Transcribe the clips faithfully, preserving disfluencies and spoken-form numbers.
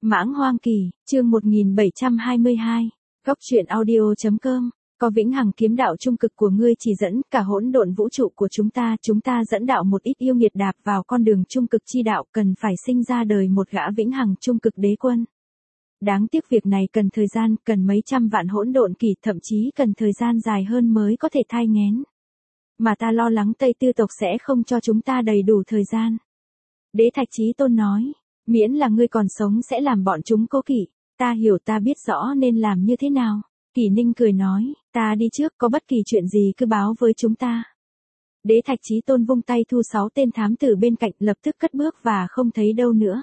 Mãng Hoang Kỳ, chương một nghìn bảy trăm hai mươi hai, Góc truyện audio.com, có vĩnh hằng kiếm đạo trung cực của ngươi chỉ dẫn cả hỗn độn vũ trụ của chúng ta, chúng ta dẫn đạo một ít yêu nghiệt đạp vào con đường trung cực chi đạo, cần phải sinh ra đời một gã vĩnh hằng trung cực đế quân. Đáng tiếc việc này cần thời gian, cần mấy trăm vạn hỗn độn kỳ, thậm chí cần thời gian dài hơn mới có thể thai nghén. Mà ta lo lắng Tây Tư tộc sẽ không cho chúng ta đầy đủ thời gian. Đế Thạch Chí Tôn nói, miễn là ngươi còn sống sẽ làm bọn chúng cố kỵ, ta hiểu, ta biết rõ nên làm như thế nào. Kỷ Ninh cười nói, ta đi trước, có bất kỳ chuyện gì cứ báo với chúng ta. Đế Thạch Chí Tôn vung tay thu sáu tên thám tử bên cạnh, lập tức cất bước và không thấy đâu nữa.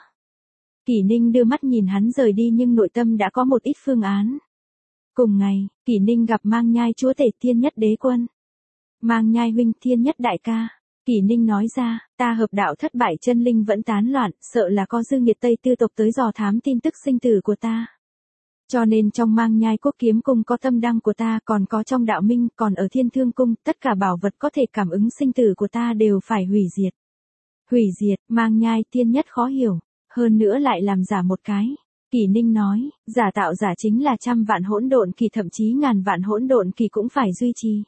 Kỷ Ninh đưa mắt nhìn hắn rời đi nhưng nội tâm đã có một ít phương án. Cùng ngày, Kỷ Ninh gặp Mang Nhai chúa tể Thiên Nhất Đế Quân. Mang Nhai huynh, Thiên Nhất đại ca. Kỷ Ninh nói ra, ta hợp đạo thất bại, chân linh vẫn tán loạn, sợ là có dư nghiệt Tây Tư tộc tới dò thám tin tức sinh tử của ta. Cho nên trong Mang Nhai Quốc Kiếm Cung có tâm đăng của ta, còn có trong Đạo Minh, còn ở Thiên Thương Cung, tất cả bảo vật có thể cảm ứng sinh tử của ta đều phải hủy diệt. Hủy diệt, Mang Nhai Thiên Nhất khó hiểu, hơn nữa lại làm giả một cái. Kỷ Ninh nói, giả tạo giả chính là trăm vạn hỗn độn kỳ, thậm chí ngàn vạn hỗn độn kỳ cũng phải duy trì.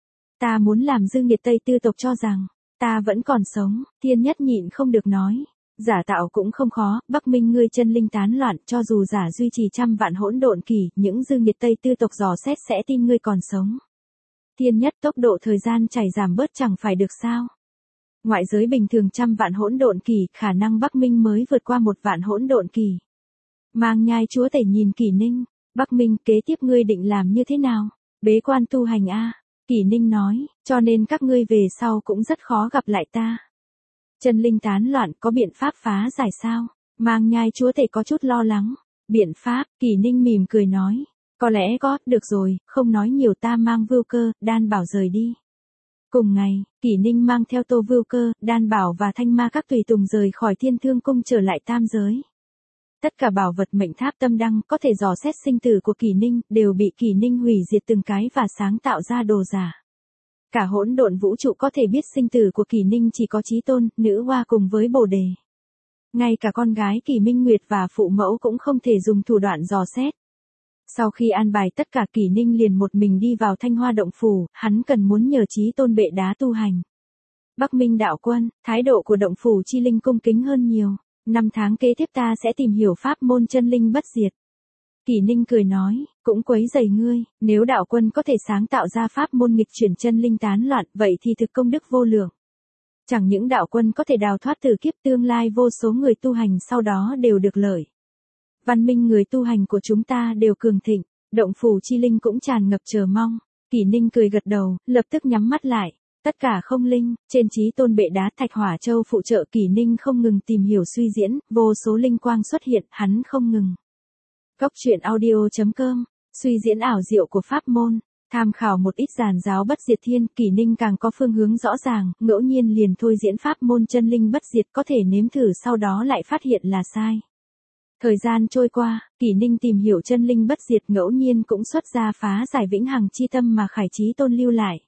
Ta muốn làm dư nghiệt Tây Tư tộc cho rằng ta vẫn còn sống. Thiên Nhất nhịn không được nói, giả tạo cũng không khó, Bắc Minh ngươi chân linh tán loạn, cho dù giả duy trì trăm vạn hỗn độn kỳ, những dư nghiệt Tây Tư tộc dò xét sẽ tin ngươi còn sống. Thiên Nhất, tốc độ thời gian chảy giảm bớt chẳng phải được sao? Ngoại giới bình thường trăm vạn hỗn độn kỳ, khả năng Bắc Minh mới vượt qua một vạn hỗn độn kỳ. Mang Nhai chúa tể nhìn Kỷ Ninh, Bắc Minh, kế tiếp ngươi định làm như thế nào? Bế quan tu hành a. Kỷ Ninh nói, cho nên các ngươi về sau cũng rất khó gặp lại ta. Chân linh tán loạn, có biện pháp phá giải sao? Mang Nhai chúa tể có chút lo lắng. Biện pháp, Kỷ Ninh mỉm cười nói, có lẽ có, được rồi, không nói nhiều, ta mang Vưu Cơ, Đan Bảo rời đi. Cùng ngày, Kỷ Ninh mang theo Tô Vưu Cơ, Đan Bảo và Thanh Ma các tùy tùng rời khỏi Thiên Thương Cung trở lại tam giới. Tất cả bảo vật mệnh tháp tâm đăng có thể dò xét sinh tử của Kỷ Ninh, đều bị Kỷ Ninh hủy diệt từng cái và sáng tạo ra đồ giả. Cả hỗn độn vũ trụ có thể biết sinh tử của Kỷ Ninh chỉ có Chí Tôn, Nữ Hoa cùng với Bồ Đề. Ngay cả con gái Kỷ Minh Nguyệt và phụ mẫu cũng không thể dùng thủ đoạn dò xét. Sau khi an bài tất cả, Kỷ Ninh liền một mình đi vào Thanh Hoa động phủ, hắn cần muốn nhờ Chí Tôn bệ đá tu hành. Bắc Minh đạo quân, thái độ của động phủ chi linh cung kính hơn nhiều. Năm tháng kế tiếp ta sẽ tìm hiểu pháp môn chân linh bất diệt. Kỷ Ninh cười nói, cũng quấy rầy ngươi, nếu đạo quân có thể sáng tạo ra pháp môn nghịch chuyển chân linh tán loạn, vậy thì thực công đức vô lượng. Chẳng những đạo quân có thể đào thoát từ kiếp, tương lai vô số người tu hành sau đó đều được lợi. Văn minh người tu hành của chúng ta đều cường thịnh, động phủ chi linh cũng tràn ngập chờ mong. Kỷ Ninh cười gật đầu, lập tức nhắm mắt lại. Tất cả không linh, trên Chí Tôn bệ đá Thạch Hỏa Châu phụ trợ, Kỷ Ninh không ngừng tìm hiểu suy diễn, vô số linh quang xuất hiện, hắn không ngừng. Góc truyện audio.com, suy diễn ảo diệu của pháp môn, tham khảo một ít giàn giáo bất diệt thiên, Kỷ Ninh càng có phương hướng rõ ràng, ngẫu nhiên liền thôi diễn pháp môn chân linh bất diệt, có thể nếm thử sau đó lại phát hiện là sai. Thời gian trôi qua, Kỷ Ninh tìm hiểu chân linh bất diệt, ngẫu nhiên cũng xuất ra phá giải vĩnh hằng chi tâm mà Khải Chí Tôn lưu lại.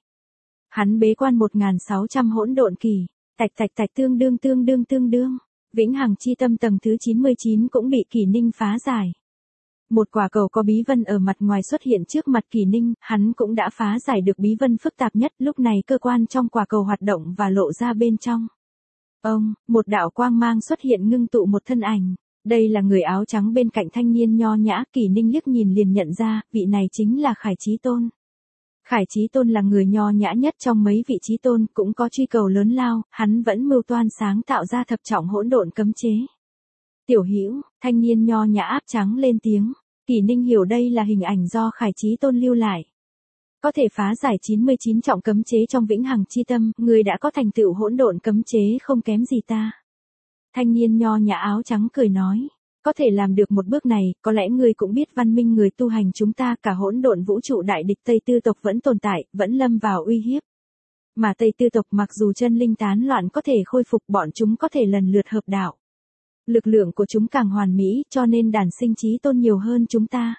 Hắn bế quan một nghìn sáu trăm hỗn độn kỳ, tạch tạch tạch tương đương tương đương tương đương, vĩnh hằng chi tâm tầng thứ chín mươi chín cũng bị Kỷ Ninh phá giải. Một quả cầu có bí vân ở mặt ngoài xuất hiện trước mặt Kỷ Ninh, hắn cũng đã phá giải được bí vân phức tạp nhất, lúc này cơ quan trong quả cầu hoạt động và lộ ra bên trong. Ông, một đạo quang mang xuất hiện ngưng tụ một thân ảnh, đây là người áo trắng bên cạnh thanh niên nho nhã, Kỷ Ninh liếc nhìn liền nhận ra, vị này chính là Khải Chí Tôn. Khải Chí Tôn là người nho nhã nhất trong mấy vị chí tôn, cũng có truy cầu lớn lao, hắn vẫn mưu toan sáng tạo ra thập trọng hỗn độn cấm chế. Tiểu Hữu, thanh niên nho nhã áp trắng lên tiếng, Kỷ Ninh hiểu đây là hình ảnh do Khải Chí Tôn lưu lại. Có thể phá giải chín mươi chín trọng cấm chế trong vĩnh hằng chi tâm, người đã có thành tựu hỗn độn cấm chế không kém gì ta. Thanh niên nho nhã áo trắng cười nói, có thể làm được một bước này, có lẽ ngươi cũng biết văn minh người tu hành chúng ta, cả hỗn độn vũ trụ đại địch Tây Tư tộc vẫn tồn tại, vẫn lâm vào uy hiếp. Mà Tây Tư tộc mặc dù chân linh tán loạn có thể khôi phục, bọn chúng có thể lần lượt hợp đạo. Lực lượng của chúng càng hoàn mỹ, cho nên đản sinh Chí Tôn nhiều hơn chúng ta.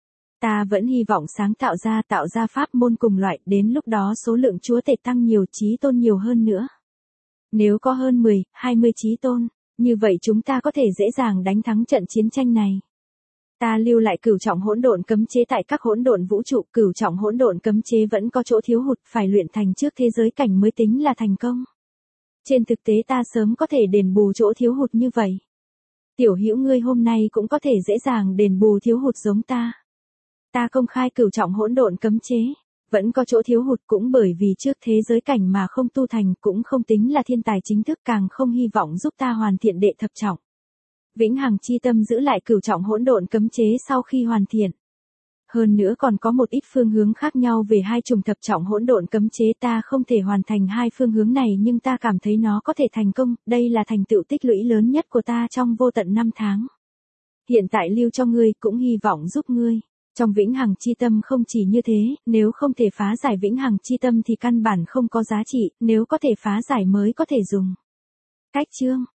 Ta vẫn hy vọng sáng tạo ra tạo ra pháp môn cùng loại, đến lúc đó số lượng chúa tể tăng nhiều, Chí Tôn nhiều hơn nữa. Nếu có hơn mười, hai mươi Chí Tôn, Như vậy chúng ta có thể dễ dàng đánh thắng trận chiến tranh này. Ta lưu lại cửu trọng hỗn độn cấm chế tại các hỗn độn vũ trụ, cửu trọng hỗn độn cấm chế vẫn có chỗ thiếu hụt, phải luyện thành trước thế giới cảnh mới tính là thành công. Trên thực tế ta sớm có thể đền bù chỗ thiếu hụt như vậy. Tiểu Hữu ngươi hôm nay cũng có thể dễ dàng đền bù thiếu hụt giống ta. Ta công khai cửu trọng hỗn độn cấm chế, vẫn có chỗ thiếu hụt cũng bởi vì trước thế giới cảnh mà không tu thành, cũng không tính là thiên tài chính thức, càng không hy vọng giúp ta hoàn thiện đệ thập trọng. Vĩnh hằng chi tâm giữ lại cửu trọng hỗn độn cấm chế sau khi hoàn thiện. Hơn nữa còn có một ít phương hướng khác nhau về hai chủng thập trọng hỗn độn cấm chế, ta không thể hoàn thành hai phương hướng này nhưng ta cảm thấy nó có thể thành công, đây là thành tựu tích lũy lớn nhất của ta trong vô tận năm tháng. Hiện tại lưu cho ngươi, cũng hy vọng giúp ngươi. Trong vĩnh hằng chi tâm không chỉ như thế, nếu không thể phá giải vĩnh hằng chi tâm thì căn bản không có giá trị, nếu có thể phá giải mới có thể dùng. Cách chương